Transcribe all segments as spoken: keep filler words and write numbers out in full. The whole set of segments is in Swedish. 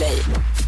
Play.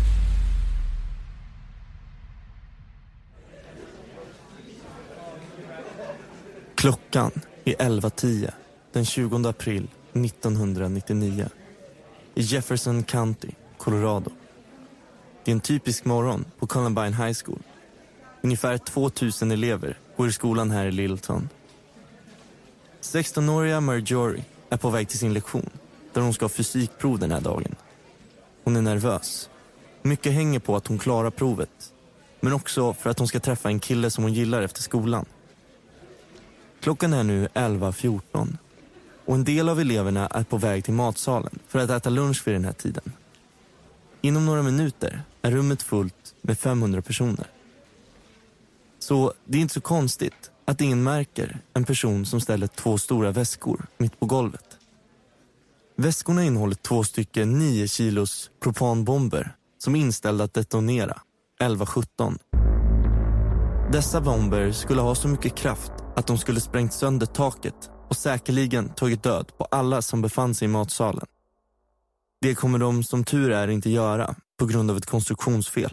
Klockan är elva tio den tjugonde april nittonhundranittionio i Jefferson County, Colorado. Det är en typisk morgon på Columbine High School. Ungefär tvåtusen elever går i skolan här i Littleton. sextonåriga Marjorie är på väg till sin lektion där hon ska ha fysikprov den här dagen. Hon är nervös. Mycket hänger på att hon klarar provet, men också för att hon ska träffa en kille som hon gillar efter skolan. Klockan är nu elva fjorton och en del av eleverna är på väg till matsalen för att äta lunch vid den här tiden. Inom några minuter är rummet fullt med femhundra personer. Så det är inte så konstigt att ingen märker en person som ställer två stora väskor mitt på golvet. Väskorna innehåller två stycken nio kilos propanbomber som är inställda att detonera elva sjutton. Dessa bomber skulle ha så mycket kraft att de skulle sprängt sönder taket och säkerligen tagit död på alla som befann sig i matsalen. Det kommer de som tur är inte göra på grund av ett konstruktionsfel.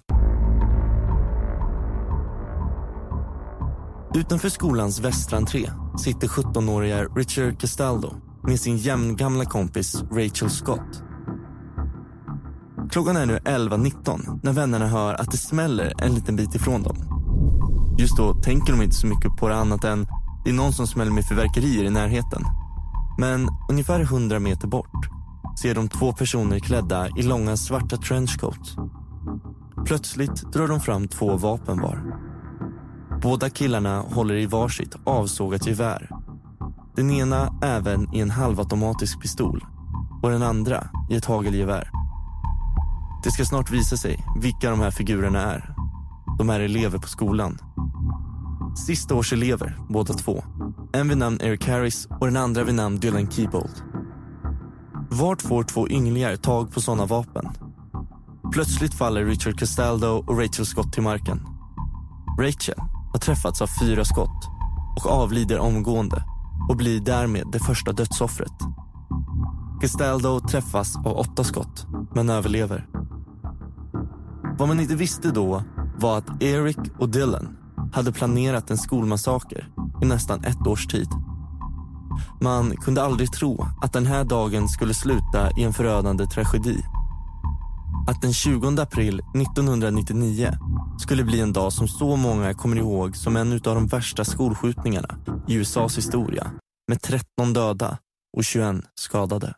Utanför skolans västra entré sitter sjuttonåriga Richard Castaldo med sin jämngamla kompis Rachel Scott. Klockan är nu elva nitton när vännerna hör att det smäller en liten bit ifrån dem. Just då tänker de inte så mycket på det annat än det är någon som smäller med fyrverkerier i närheten. Men ungefär hundra meter bort ser de två personer klädda i långa svarta trenchcoats. Plötsligt drar de fram två vapen var. Båda killarna håller i varsitt avsågat gevär. Den ena även i en halvautomatisk pistol och den andra i ett hagelgevär. Det ska snart visa sig vilka de här figurerna är. De är elever på skolan. Sista års elever, båda två. En vid namn Eric Harris och den andra vid namn Dylan Klebold. Vart får två ynglingar tag på sådana vapen? Plötsligt faller Richard Castaldo och Rachel Scott till marken. Rachel har träffats av fyra skott och avlider omgående och blir därmed det första dödsoffret. Castaldo träffas av åtta skott men överlever. Vad man inte visste då var att Eric och Dylan hade planerat en skolmassaker i nästan ett års tid. Man kunde aldrig tro att den här dagen skulle sluta i en förödande tragedi. Att den tjugonde april nittonhundranittionio skulle bli en dag som så många kommer ihåg som en av de värsta skolskjutningarna i U S A:s historia, med tretton döda och tjugoett skadade.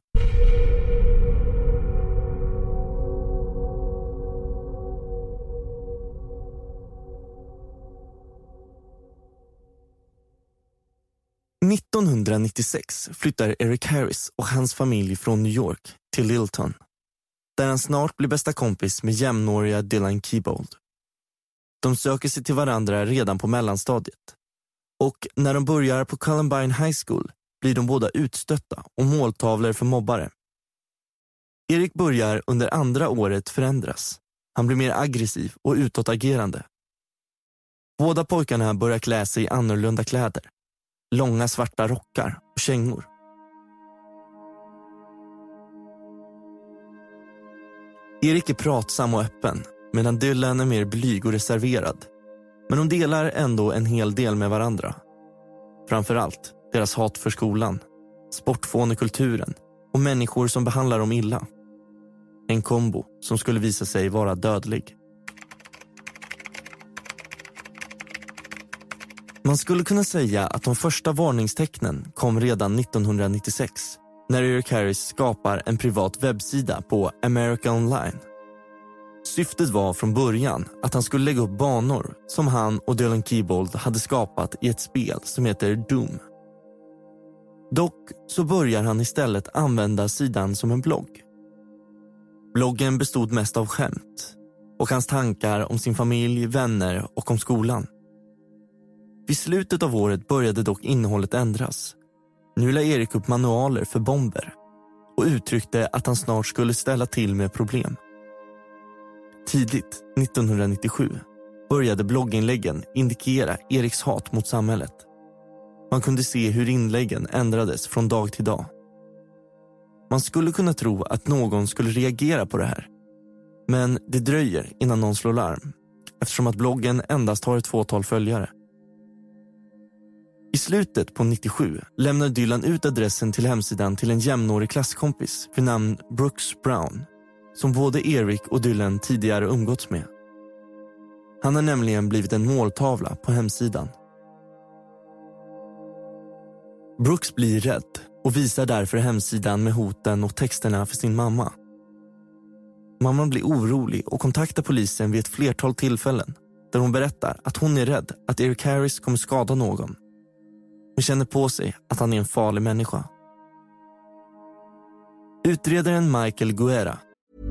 nittonhundranittiosex flyttar Eric Harris och hans familj från New York till Littleton, där han snart blir bästa kompis med jämnåriga Dylan Klebold. De söker sig till varandra redan på mellanstadiet. Och när de börjar på Columbine High School blir de båda utstötta och måltavlor för mobbare. Eric börjar under andra året förändras. Han blir mer aggressiv och utåtagerande. Båda pojkarna börjar klä sig i annorlunda kläder. Långa svarta rockar och kängor. Erik är pratsam och öppen, medan Dylan är mer blyg och reserverad. Men de delar ändå en hel del med varandra. Framförallt deras hat för skolan, sportfånekulturen och människor som behandlar dem illa. En kombo som skulle visa sig vara dödlig. Man skulle kunna säga att de första varningstecknen kom redan nittonhundranittiosex när Eric Harris skapar en privat webbsida på America Online. Syftet var från början att han skulle lägga upp banor som han och Dylan Klebold hade skapat i ett spel som heter Doom. Dock så börjar han istället använda sidan som en blogg. Bloggen bestod mest av skämt och hans tankar om sin familj, vänner och om skolan. Vid slutet av året började dock innehållet ändras. Nu la Erik upp manualer för bomber och uttryckte att han snart skulle ställa till med problem. Tidigt nittonhundranittiosju började blogginläggen indikera Eriks hat mot samhället. Man kunde se hur inläggen ändrades från dag till dag. Man skulle kunna tro att någon skulle reagera på det här. Men det dröjer innan någon slår larm, eftersom att bloggen endast har ett fåtal följare. I slutet på nittiosju lämnar Dylan ut adressen till hemsidan till en jämnårig klasskompis för namn Brooks Brown, som både Eric och Dylan tidigare umgåtts med. Han har nämligen blivit en måltavla på hemsidan. Brooks blir rädd och visar därför hemsidan med hoten och texterna för sin mamma. Mamman blir orolig och kontaktar polisen vid ett flertal tillfällen där hon berättar att hon är rädd att Eric Harris kommer skada någon. Hon känner på sig att han är en farlig människa. Utredaren Michael Guerra.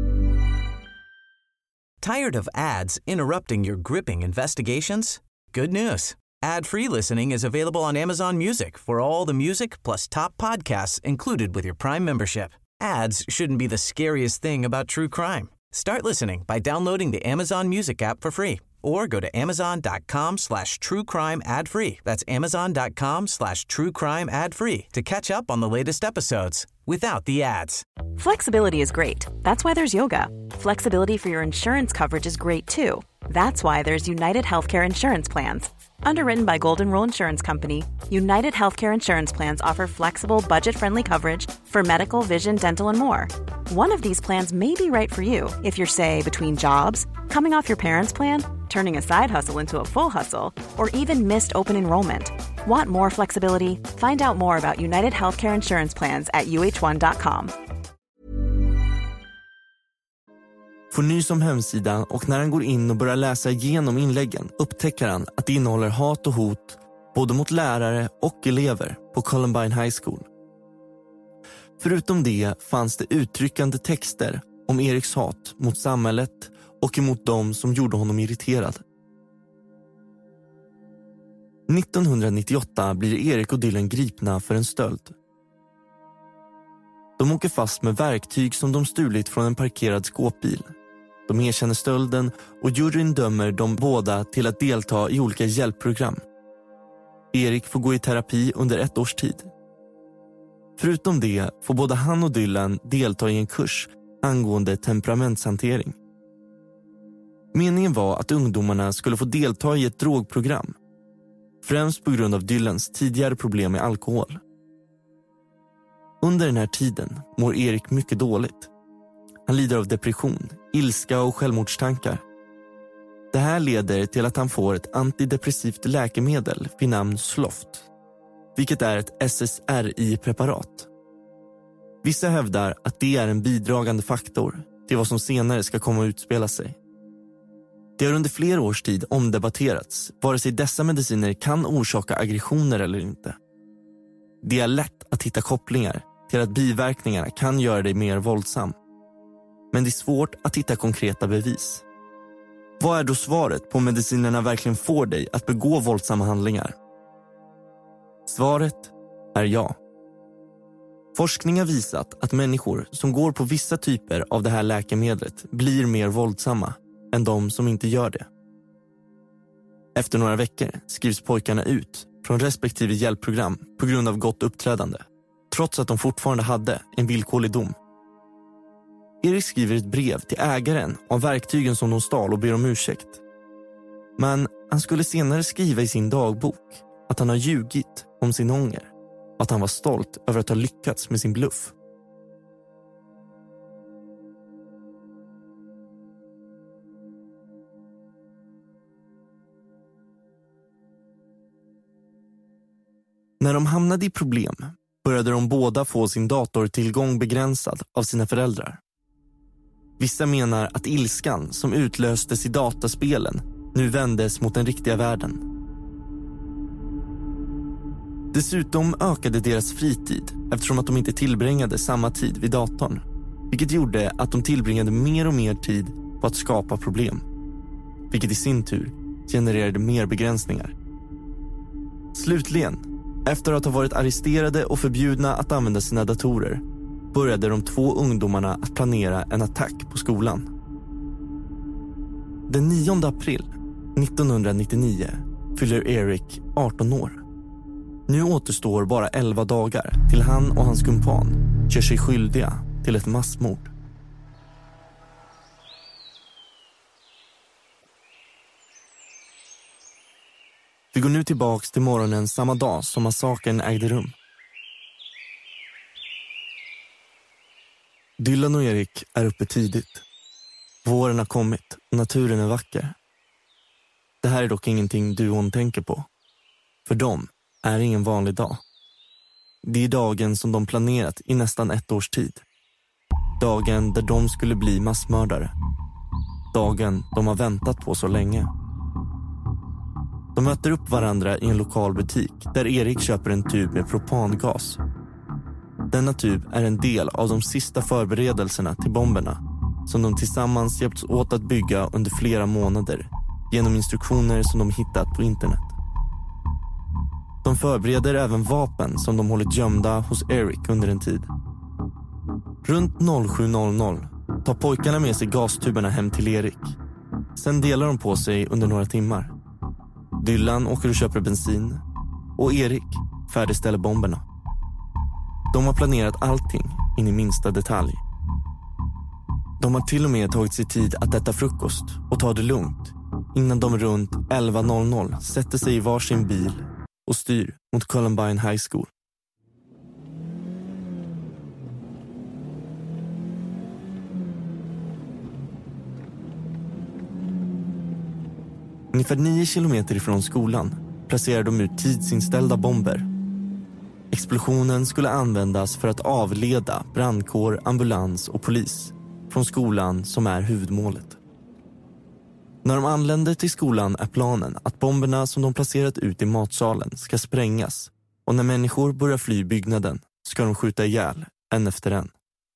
Tired of ads interrupting your gripping investigations? Good news. Ad-free listening is available on Amazon Music for all the music plus top podcasts included with your Prime membership. Ads shouldn't be the scariest thing about true crime. Start listening by downloading the Amazon Music app for free or go to amazon.com slash true crime ad free. That's amazon.com slash true crime ad free to catch up on the latest episodes without the ads. Flexibility is great. That's why there's yoga. Flexibility for your insurance coverage is great too. That's why there's United Healthcare Insurance Plans. Underwritten by Golden Rule Insurance Company, United Healthcare Insurance Plans offer flexible, budget-friendly coverage for medical, vision, dental, and more. One of these plans may be right for you if you're, say, between jobs, coming off your parents' plan, turning a side hustle into a full hustle, or even missed open enrollment. Want more flexibility? Find out more about United Healthcare Insurance Plans at u h one dot com. Får nys om hemsidan och när han går in och börjar läsa igenom inläggen upptäcker han att det innehåller hat och hot både mot lärare och elever på Columbine High School. Förutom det fanns det uttryckande texter om Eriks hat mot samhället och emot dem som gjorde honom irriterad. nittonhundranittioåtta blir Eric och Dylan gripna för en stöld. De åker fast med verktyg som de stulit från en parkerad skåpbil. De erkänner stölden och juryn dömer de båda till att delta i olika hjälpprogram. Eric får gå i terapi under ett års tid. Förutom det får både han och Dylan delta i en kurs angående temperamentshantering. Meningen var att ungdomarna skulle få delta i ett drogprogram, främst på grund av Dylans tidigare problem med alkohol. Under den här tiden mår Eric mycket dåligt. Han lider av depression, ilska och självmordstankar. Det här leder till att han får ett antidepressivt läkemedel vid namn Sloft, vilket är ett S S R I-preparat. Vissa hävdar att det är en bidragande faktor till vad som senare ska komma att utspela sig. Det har under flera års tid omdebatterats vare sig dessa mediciner kan orsaka aggressioner eller inte. Det är lätt att hitta kopplingar till att biverkningarna kan göra dig mer våldsam. Men det är svårt att hitta konkreta bevis. Vad är då svaret på om medicinerna verkligen får dig att begå våldsamma handlingar? Svaret är ja. Forskning har visat att människor som går på vissa typer av det här läkemedlet blir mer våldsamma än de som inte gör det. Efter några veckor skrivs pojkarna ut från respektive hjälpprogram på grund av gott uppträdande, trots att de fortfarande hade en villkorlig dom. Erik skriver ett brev till ägaren av verktygen som de stal och ber om ursäkt. Men han skulle senare skriva i sin dagbok att han har ljugit om sin ånger och att han var stolt över att ha lyckats med sin bluff. När de hamnade i problem började de båda få sin datortillgång begränsad av sina föräldrar. Vissa menar att ilskan som utlöstes i dataspelen nu vändes mot den riktiga världen. Dessutom ökade deras fritid eftersom att de inte tillbringade samma tid vid datorn, vilket gjorde att de tillbringade mer och mer tid på att skapa problem, vilket i sin tur genererade mer begränsningar. Slutligen, efter att ha varit arresterade och förbjudna att använda sina datorer, började de två ungdomarna att planera en attack på skolan. Den nionde april nittonhundranittionio fyller Eric arton år. Nu återstår bara elva dagar till han och hans kumpan gör sig skyldiga till ett massmord. Vi går nu tillbaks till morgonen samma dag som massakern ägde rum. Dylan och Erik är uppe tidigt. Våren har kommit och naturen är vacker. Det här är dock ingenting duon tänker på. För dem är ingen vanlig dag. Det är dagen som de planerat i nästan ett års tid. Dagen där de skulle bli massmördare. Dagen de har väntat på så länge. De möter upp varandra i en lokal butik där Erik köper en tub med propangas. Denna tub är en del av de sista förberedelserna till bomberna som de tillsammans hjälpts åt att bygga under flera månader genom instruktioner som de hittat på internet. De förbereder även vapen som de hållit gömda hos Erik under en tid. Runt sju tar pojkarna med sig gastuberna hem till Erik. Sen delar de på sig under några timmar. Dylan åker och köper bensin och Erik färdigställer bomberna. De har planerat allting in i minsta detalj. De har till och med tagit sig tid att äta frukost och ta det lugnt innan de runt elva sätter sig i varsin bil och styr mot Columbine High School. Ungefär nio kilometer ifrån skolan placerar de ut tidsinställda bomber. Explosionen skulle användas för att avleda brandkår, ambulans och polis från skolan som är huvudmålet. När de anländer till skolan är planen att bomberna som de placerat ut i matsalen ska sprängas och när människor börjar fly byggnaden ska de skjuta ihjäl en efter en.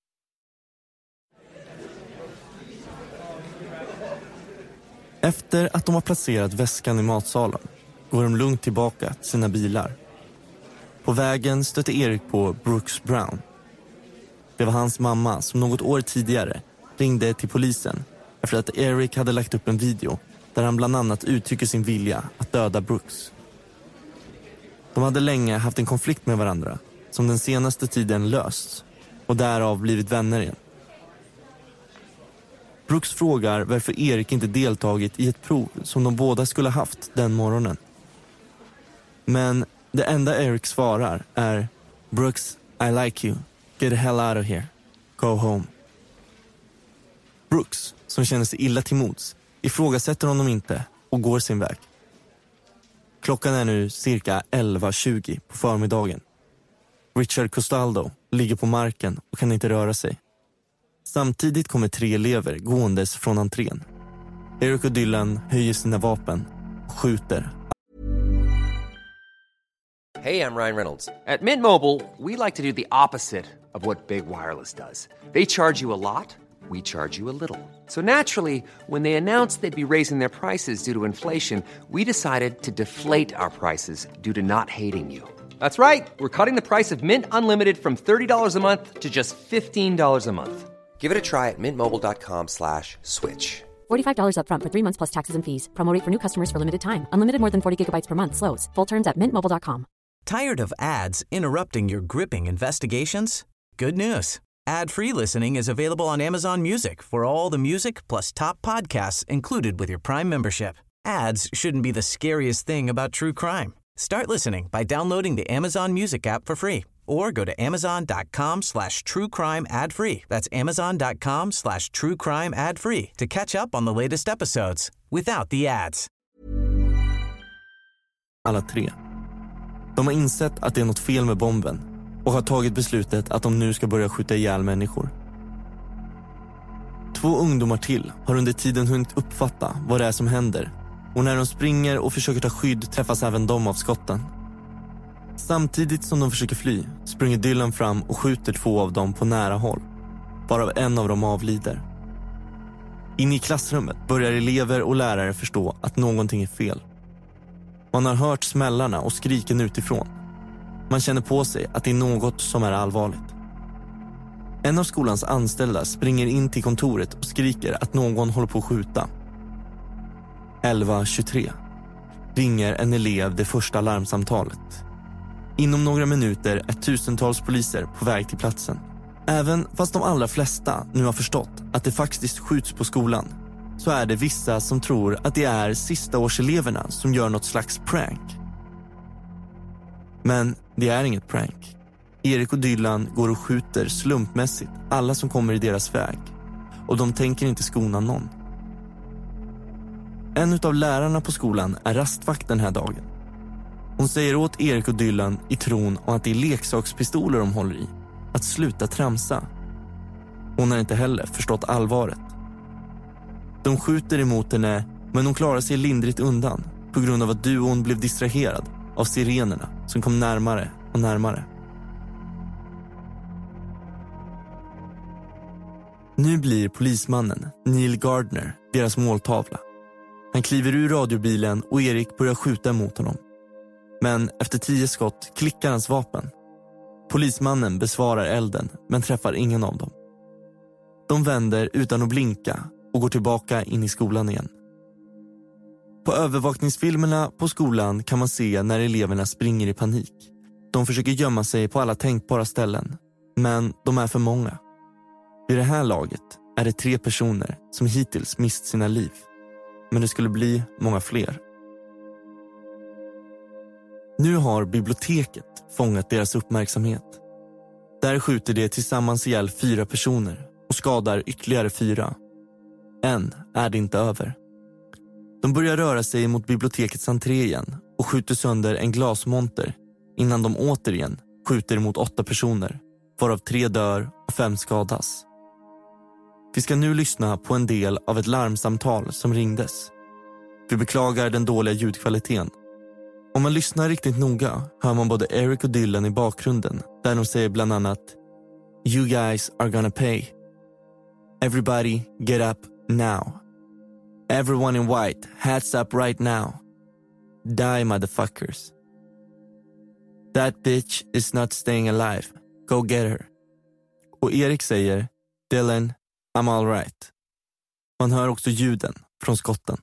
Efter att de har placerat väskan i matsalen går de lugnt tillbaka till sina bilar. På vägen stötte Erik på Brooks Brown. Det var hans mamma som något år tidigare ringde till polisen efter att Erik hade lagt upp en video där han bland annat uttrycker sin vilja att döda Brooks. De hade länge haft en konflikt med varandra som den senaste tiden lösts och därav blivit vänner igen. Brooks frågar varför Erik inte deltagit i ett prov som de båda skulle haft den morgonen. Men det enda Erik svarar är Brooks, I like you. Get the hell out of here. Go home. Brooks, som känner sig illa till mods, ifrågasätter honom inte och går sin väg. Klockan är nu cirka elva tjugo på förmiddagen. Richard Costaldo ligger på marken och kan inte röra sig. Samtidigt kommer tre elever gåendes från entrén. Erik och Dylan höjer sina vapen och skjuter. Hey, I'm Ryan Reynolds. At Mint Mobile, we like to do the opposite of what Big Wireless does. They charge you a lot, we charge you a little. So naturally, when they announced they'd be raising their prices due to inflation, we decided to deflate our prices due to not hating you. That's right. We're cutting the price of Mint Unlimited from thirty dollars a month to just fifteen dollars a month. Give it a try at mintmobile.com slash switch. forty-five dollars up front for three months plus taxes and fees. Promo rate for new customers for limited time. Unlimited more than forty gigabytes per month slows. Full terms at mint mobile dot com. Tired of ads interrupting your gripping investigations? Good news. Ad-free listening is available on Amazon Music for all the music plus top podcasts included with your Prime membership. Ads shouldn't be the scariest thing about true crime. Start listening by downloading the Amazon Music app for free or go to amazon.com slash true crime ad free. That's amazon.com slash true crime ad free to catch up on the latest episodes without the ads. Alla tre. De har insett att det är något fel med bomben och har tagit beslutet att de nu ska börja skjuta ihjäl människor. Två ungdomar till har under tiden hunnit uppfatta vad det är som händer och när de springer och försöker ta skydd träffas även de av skotten. Samtidigt som de försöker fly springer Dylan fram och skjuter två av dem på nära håll, varav en av dem avlider. Inne i klassrummet börjar elever och lärare förstå att någonting är fel. Man har hört smällarna och skriken utifrån. Man känner på sig att det är något som är allvarligt. En av skolans anställda springer in till kontoret och skriker att någon håller på att skjuta. elva tjugotre ringer en elev det första larmsamtalet. Inom några minuter är tusentals poliser på väg till platsen. Även fast de allra flesta nu har förstått att det faktiskt skjuts på skolan så är det vissa som tror att det är sista årseleverna som gör något slags prank. Men det är inget prank. Erik och Dylan går och skjuter slumpmässigt alla som kommer i deras väg. Och de tänker inte skona någon. En av lärarna på skolan är rastvakt den här dagen. Hon säger åt Erik och Dylan i tron om att det är leksakspistoler de håller i att sluta tramsa. Hon har inte heller förstått allvaret. De skjuter emot henne, men hon klarar sig lindrigt undan på grund av att duon blev distraherad av sirenerna som kom närmare och närmare. Nu blir polismannen Neil Gardner deras måltavla. Han kliver ur radiobilen och Erik börjar skjuta mot honom. Men efter tio skott klickar hans vapen. Polismannen besvarar elden men träffar ingen av dem. De vänder utan att blinka och går tillbaka in i skolan igen. På övervakningsfilmerna på skolan kan man se när eleverna springer i panik. De försöker gömma sig på alla tänkbara ställen, men de är för många. Vid det här laget är det tre personer som hittills mist sina liv. Men det skulle bli många fler. Nu har biblioteket fångat deras uppmärksamhet. Där skjuter de tillsammans ihjäl fyra personer och skadar ytterligare fyra. Än är det inte över. De börjar röra sig mot bibliotekets entré igen och skjuter sönder en glasmonter innan de återigen skjuter mot åtta personer, varav tre dör och fem skadas. Vi ska nu lyssna på en del av ett larmsamtal som ringdes. Vi beklagar den dåliga ljudkvaliteten. Om man lyssnar riktigt noga hör man både Erik och Dylan i bakgrunden där de säger bland annat "You guys are gonna pay. Everybody get up now. Everyone in white, hats up right now. Die motherfuckers. That bitch is not staying alive. Go get her." Och Erik säger "Dylan, I'm all right." Man hör också ljuden från skotten.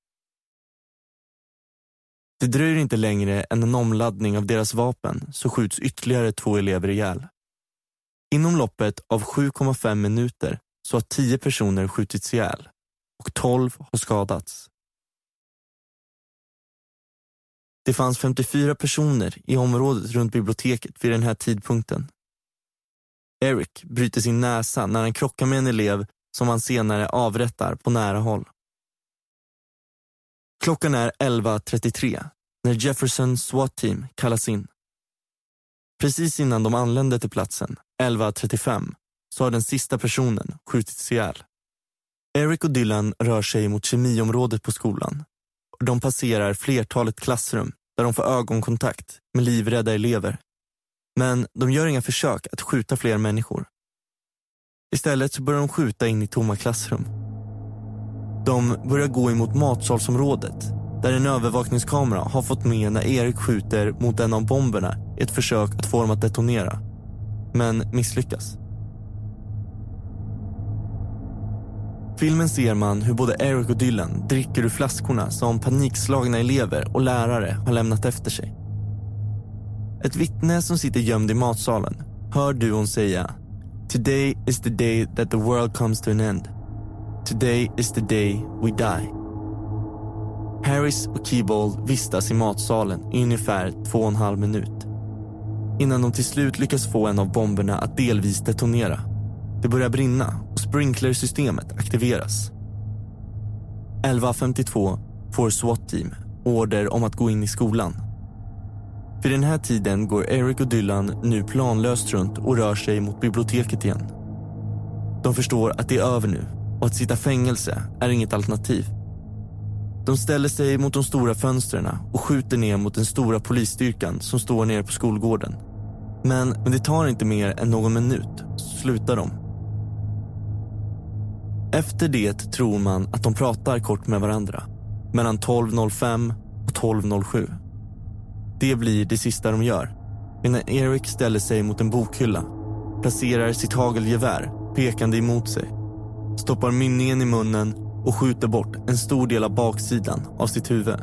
Det dröjer inte längre än en omladdning av deras vapen så skjuts ytterligare två elever ihjäl. Inom loppet av sju komma fem minuter så har tio personer skjutits ihjäl och tolv har skadats. Det fanns femtiofyra personer i området runt biblioteket vid den här tidpunkten. Eric bryter sin näsa när han krockar med en elev som han senare avrättar på nära håll. Klockan är elva trettiotre när Jefferson SWAT-team kallas in. Precis innan de anlände till platsen, elva trettiofem, så har den sista personen skjutits ihjäl. Erik och Dylan rör sig mot kemiområdet på skolan. De passerar flertalet klassrum där de får ögonkontakt med livrädda elever. Men de gör inga försök att skjuta fler människor. Istället så börjar de skjuta in i tomma klassrum. De börjar gå emot matsalsområdet där en övervakningskamera har fått med när Erik skjuter mot en av bomberna i ett försök att få dem att detonera. Men misslyckas. Filmen ser man hur både Erik och Dylan dricker ur flaskorna som panikslagna elever och lärare har lämnat efter sig. Ett vittne som sitter gömd i matsalen hör duon säga "Today is the day that the world comes to an end. Today is the day we die." Harris och Keybold vistas i matsalen i ungefär två och en halv minut innan de till slut lyckas få en av bomberna att delvis detonera. Det börjar brinna och sprinklersystemet aktiveras. elva femtiotvå får SWAT-team order om att gå in i skolan. Vid den här tiden går Erik och Dylan nu planlöst runt och rör sig mot biblioteket igen. De förstår att det är över nu och att sitta fängelse är inget alternativ. De ställer sig mot de stora fönstren och skjuter ner mot den stora polisstyrkan som står nere på skolgården. Men, men det tar inte mer än någon minut så slutar de. Efter det tror man att de pratar kort med varandra mellan tolv noll fem och tolv noll sju. Det blir det sista de gör. Innan Erik ställer sig mot en bokhylla, placerar sitt hagelgevär pekande emot sig, stoppar mynningen i munnen och skjuter bort en stor del av baksidan av sitt huvud.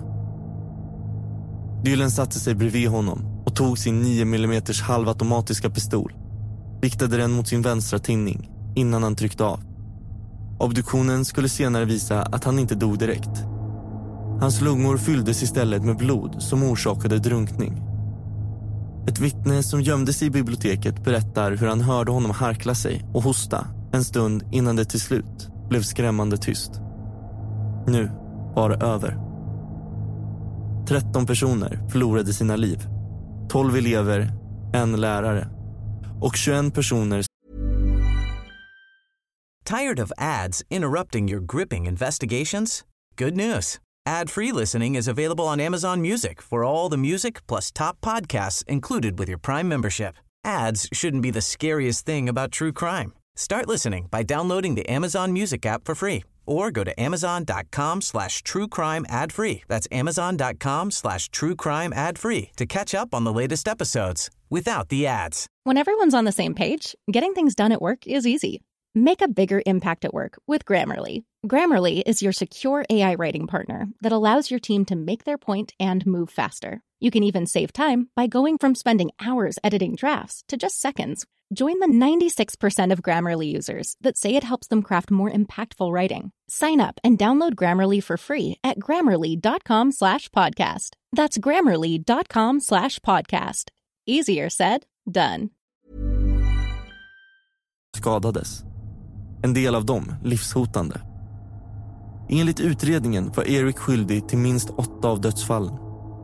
Dylan satte sig bredvid honom och tog sin nio millimeter halvautomatiska pistol, riktade den mot sin vänstra tinning innan han tryckte av. Obduktionen skulle senare visa att han inte dog direkt. Hans lungor fylldes istället med blod som orsakade drunkning. Ett vittne som gömde sig i biblioteket berättar hur han hörde honom harkla sig och hosta en stund innan det till slut blev skrämmande tyst. Nu var det över. tretton personer förlorade sina liv. tolv elever, en lärare och tjugoett personer. Tired of ads interrupting your gripping investigations? Good news. Ad-free listening is available on Amazon Music for all the music plus top podcasts included with your Prime membership. Ads shouldn't be the scariest thing about true crime. Start listening by downloading the Amazon Music app for free or go to amazon.com slash true crime ad free. That's amazon.com slash true crime ad free to catch up on the latest episodes without the ads. When everyone's on the same page, getting things done at work is easy. Make a bigger impact at work with Grammarly. Grammarly is your secure A I writing partner that allows your team to make their point and move faster. You can even save time by going from spending hours editing drafts to just seconds. Join the ninety-six percent of Grammarly users that say it helps them craft more impactful writing. Sign up and download Grammarly for free at grammarly.com slash podcast. That's grammarly.com slash podcast. Easier said, done. Skadades. En del av dem livshotande. Enligt utredningen var Eric skyldig till minst åtta av dödsfallen.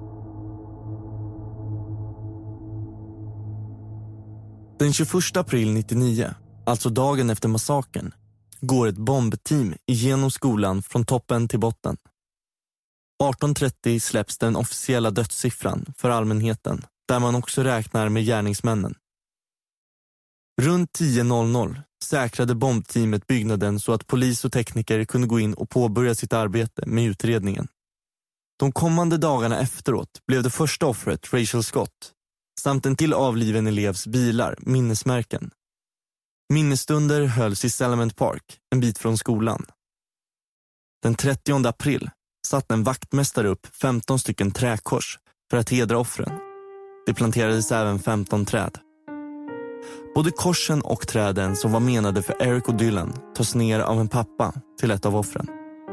Den tjugoförsta april nittionio, alltså dagen efter massakern, går ett bombteam igenom skolan från toppen till botten. arton trettio släpps den officiella dödssiffran för allmänheten, där man också räknar med gärningsmännen. Runt tio noll noll säkrade bombteamet byggnaden så att polis och tekniker kunde gå in och påbörja sitt arbete med utredningen. De kommande dagarna efteråt blev det första offret Rachel Scott samt en till avliven elevs bilar minnesmärken. Minnesstunder hölls i Salament Park, en bit från skolan. Den trettionde april satt en vaktmästare upp femton stycken träkors för att hedra offren. Det planterades även femton träd. Både korsen och träden som var menade för Eric och Dylan tas ner av en pappa till ett av offren.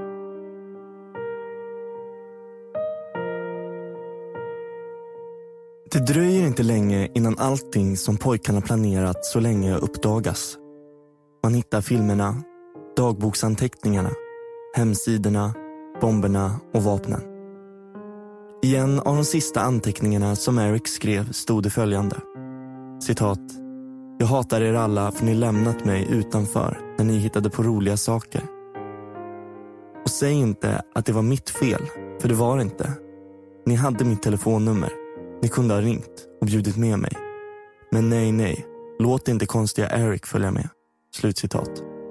Det dröjer inte länge innan allting som pojkarna planerat så länge uppdagas. Man hittar filmerna, dagboksanteckningarna, hemsidorna, bomberna och vapnen. I en av de sista anteckningarna som Eric skrev stod det följande. Citat: Jag hatar er alla för ni lämnat mig utanför när ni hittade på roliga saker. Och säg inte att det var mitt fel, för det var det inte. Ni hade mitt telefonnummer. Ni kunde ha ringt och bjudit med mig. Men nej, nej. Låt inte konstiga Eric följa med. Slutcitat.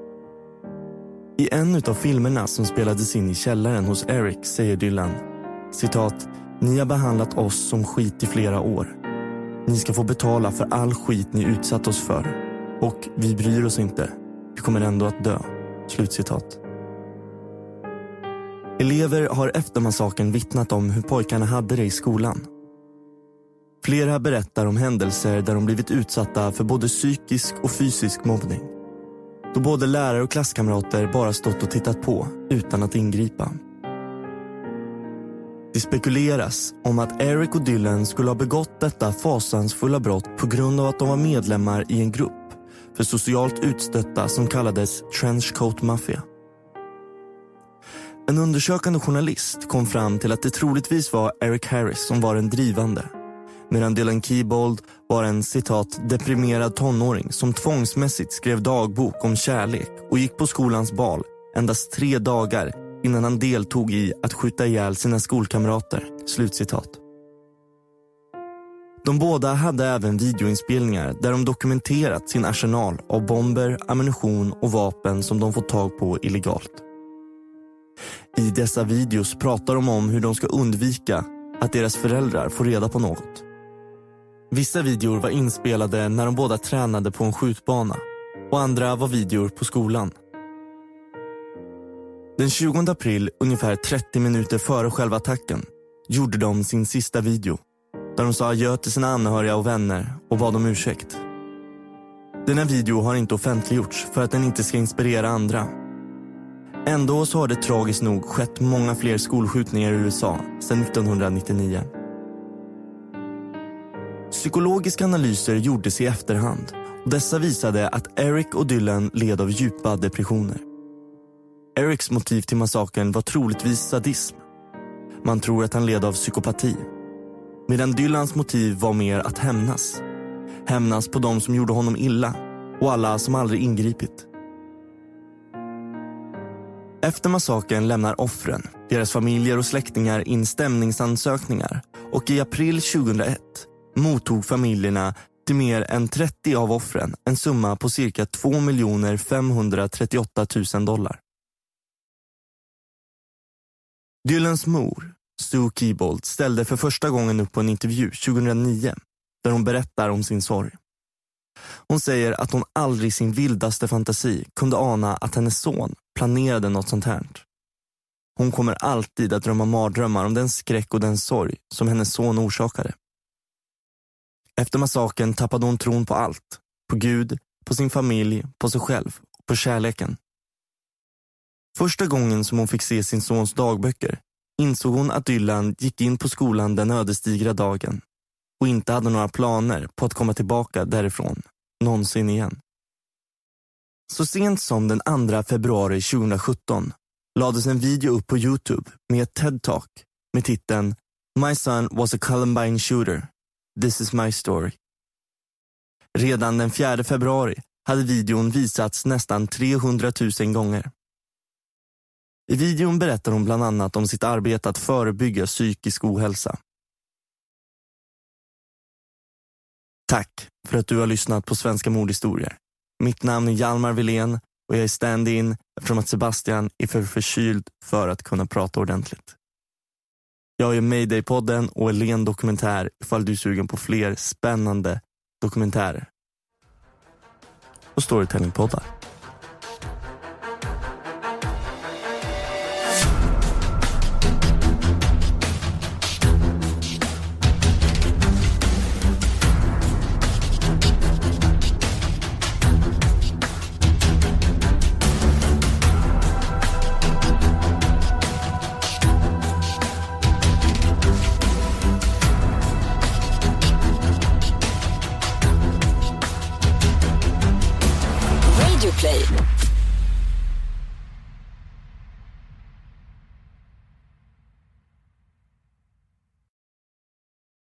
I en av filmerna som spelades in i källaren hos Eric säger Dylan, citat: Ni har behandlat oss som skit i flera år. Ni ska få betala för all skit ni utsatt oss för. Och vi bryr oss inte. Vi kommer ändå att dö. Slutcitat. Elever har efter massakern vittnat om hur pojkarna hade det i skolan. Flera berättar om händelser där de blivit utsatta för både psykisk och fysisk mobbning. Då både lärare och klasskamrater bara stått och tittat på utan att ingripa. Det spekuleras om att Eric och Dylan skulle ha begått detta fasansfulla brott på grund av att de var medlemmar i en grupp för socialt utstötta som kallades Trenchcoat Mafia. En undersökande journalist kom fram till att det troligtvis var Eric Harris som var den drivande, medan Dylan Klebold var en, citat, deprimerad tonåring som tvångsmässigt skrev dagbok om kärlek och gick på skolans bal endast tre dagar innan han deltog i att skjuta ihjäl sina skolkamrater. Slutcitat. De båda hade även videoinspelningar där de dokumenterat sin arsenal av bomber, ammunition och vapen som de fått tag på illegalt. I dessa videos pratar de om hur de ska undvika att deras föräldrar får reda på något. Vissa videor var inspelade när de båda tränade på en skjutbana och andra var videor på skolan. Den tjugonde april, ungefär trettio minuter före själva attacken, gjorde de sin sista video där de sa adjö till sina anhöriga och vänner och bad om ursäkt. Denna video har inte offentliggjorts för att den inte ska inspirera andra. Ändå så har det tragiskt nog skett många fler skolskjutningar i U S A sedan nittonhundranittionio. Psykologiska analyser gjordes i efterhand och dessa visade att Eric och Dylan led av djupa depressioner. Erics motiv till massakern var troligtvis sadism. Man tror att han led av psykopati. Medan Dylans motiv var mer att hämnas. Hämnas på de som gjorde honom illa och alla som aldrig ingripit. Efter massakern lämnar offren, deras familjer och släktingar in stämningsansökningar och i april tjugohundraett mottog familjerna till mer än trettio av offren en summa på cirka två miljoner femhundratrettioåtta tusen dollar. Dylans mor, Sue Keybold, ställde för första gången upp på en intervju tjugohundranio där hon berättar om sin sorg. Hon säger att hon aldrig i sin vildaste fantasi kunde ana att hennes son planerade något sånt här. Hon kommer alltid att drömma mardrömmar om den skräck och den sorg som hennes son orsakade. Efter massakern tappade hon tron på allt. På Gud, på sin familj, på sig själv och på kärleken. Första gången som hon fick se sin sons dagböcker insåg hon att Dylan gick in på skolan den ödesdigra dagen och inte hade några planer på att komma tillbaka därifrån någonsin igen. Så sent som den andra februari tjugohundrasjutton lades en video upp på YouTube med ett TED-talk med titeln My son was a Columbine shooter. This is my story. Redan den fjärde februari hade videon visats nästan trehundratusen gånger. I videon berättar hon bland annat om sitt arbete att förebygga psykisk ohälsa. Tack för att du har lyssnat på Svenska mordhistorier. Mitt namn är Hjalmar Wilén och jag är stand-in eftersom att Sebastian är för förkyld för att kunna prata ordentligt. Jag är Mayday-podden och Elen Dokumentär ifall du är sugen på fler spännande dokumentärer. Och Storytelling-poddar.